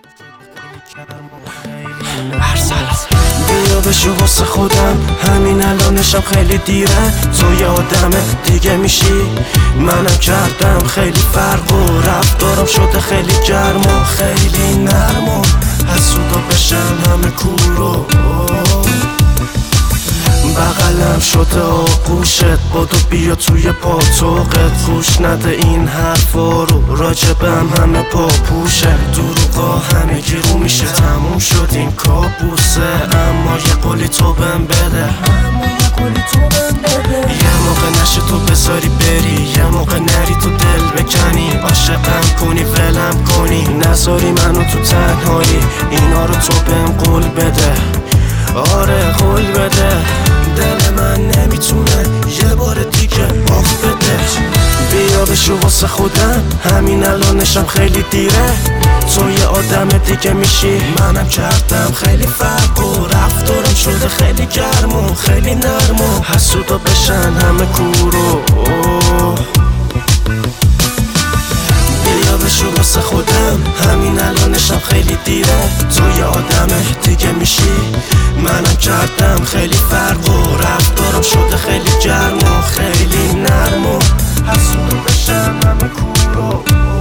بیا بشو واسه خودم، همین الانشم خیلی دیره. تو یه آدم دیگه میشی، منم کردم خیلی فرق و رفتارم شده خیلی گرم و خیلی نرم و حسودا بشن همه کورو. بغلم شده آغوشت، بادو بیا توی پاتوقت. گوش نده این حرفا رو، راجبم همه پاپوشه. دروغا همه گیرو میشه، تموم شد این کابوسه. اما یه قولی تو بهم بده، یه موقع نشه تو بذاری بری، یه موقع نری تو دل بکنی. عاشقم کنی ولم کنی، نذاری منو تو تنهایی. اینا رو تو بهم قول بده، آره قول بده. دل من نمیتونه یه بار دیگه آف بده. بیا بشو واسه خودم، همین الانشم خیلی دیره. تو یه آدم دیگه میشی، منم کردم خیلی فرق و رفتارم شده خیلی گرم و خیلی نرم و حسودا بشن همه کورو. بیا بشو واسه خودم، همین الانشم خیلی دیره. تو یه آدم دیگه میشی، منم کردم خیلی فرق و رفتارم شده خیلی گرم و خیلی نرم و حسودا بشن همه کورو.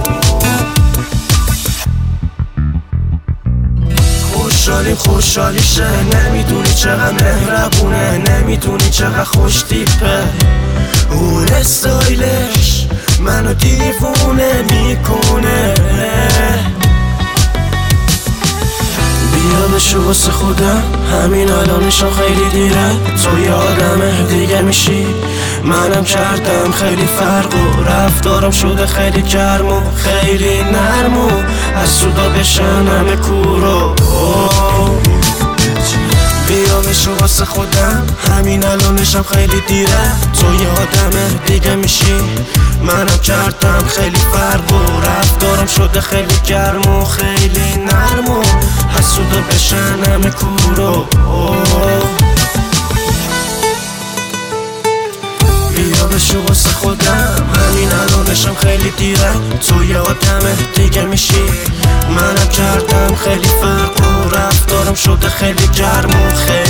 خوشحالیشه، نمیدونی چقدر مهربونه، نمیدونی چقدر خوش تیپه. اون استایلش منو دیوونه میکنه. بیا بشو واسه خودم، همین الانشم خیلی دیره. تو یه آدم دیگه میشی، منم کردم خیلی فرق و رفتارم شده خیلی گرم و خیلی نرم و حسودا بشن همه کورو. بیا بشو واسه خودم، همین الانشم خیلی دیره. تو یه آدم دیگه میشی، منم کردم خیلی فرق و رفتارم شده خیلی گرم و خیلی نرم و حسودا بشن همه کورو. بیا بشو واسه خودم، همین الانشم خیلی دیره. تو یه آدم دیگه میشی، منم کردم خیلی فرق و رفتارم شده خیلی گرم و خیلی